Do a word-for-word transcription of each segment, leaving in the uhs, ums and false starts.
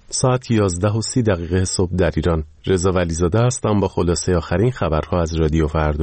ساعت یازده و سی دقیقه صبح در ایران. رضا ولیزاده هستم با خلاصه آخرین خبرها از رادیو فردا.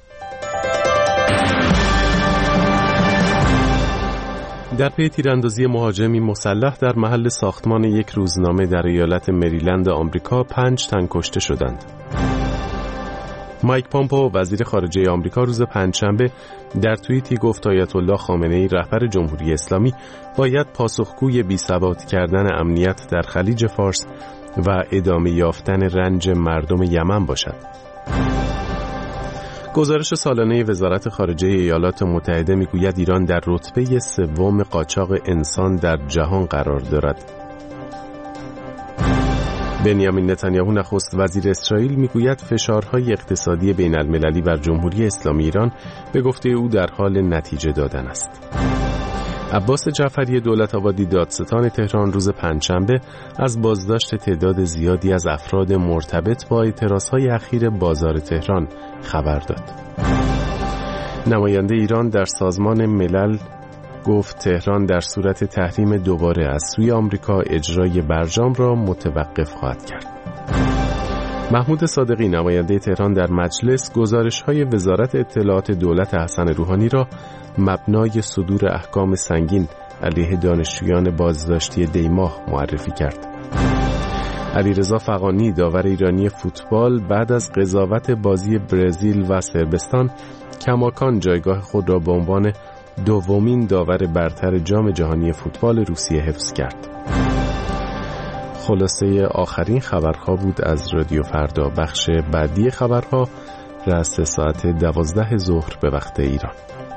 در پی تیراندازی مهاجمی مسلح در محل ساختمان یک روزنامه در ایالت مریلند آمریکا پنج تن کشته شدند. مایک پامپئو وزیر خارجه آمریکا روز پنجشنبه در توییتی گفت آیت الله خامنه‌ای رهبر جمهوری اسلامی باید پاسخگوی بی‌ثبات کردن امنیت در خلیج فارس و ادامه یافتن رنج مردم یمن باشد. گزارش سالانه وزارت خارجه ایالات متحده میگوید ایران در رتبه سوم قاچاق انسان در جهان قرار دارد. بنیامین نتانیاهو نخست وزیر اسرائیل میگوید فشارهای اقتصادی بین المللی بر جمهوری اسلامی ایران به گفته او در حال نتیجه دادن است. عباس جعفری دولت‌آبادی دادستان تهران روز پنجشنبه از بازداشت تعداد زیادی از افراد مرتبط با اعتراضهای اخیر بازار تهران خبر داد. نماینده ایران در سازمان ملل گفت تهران در صورت تحریم دوباره از سوی آمریکا اجرای برجام را متوقف خواهد کرد. محمود صادقی نماینده تهران در مجلس گزارش‌های وزارت اطلاعات دولت حسن روحانی را مبنای صدور احکام سنگین علیه دانشجویان بازداشتی دیماه معرفی کرد. علیرضا فغانی داور ایرانی فوتبال بعد از قضاوت بازی برزیل و صربستان کماکان جایگاه خود را به عنوان دومین داور برتر جام جهانی فوتبال روسیه حفظ کرد. خلاصه آخرین خبرها بود از رادیو فردا. بخش بعدی خبرها رأس ساعت دوازده ظهر به وقت ایران.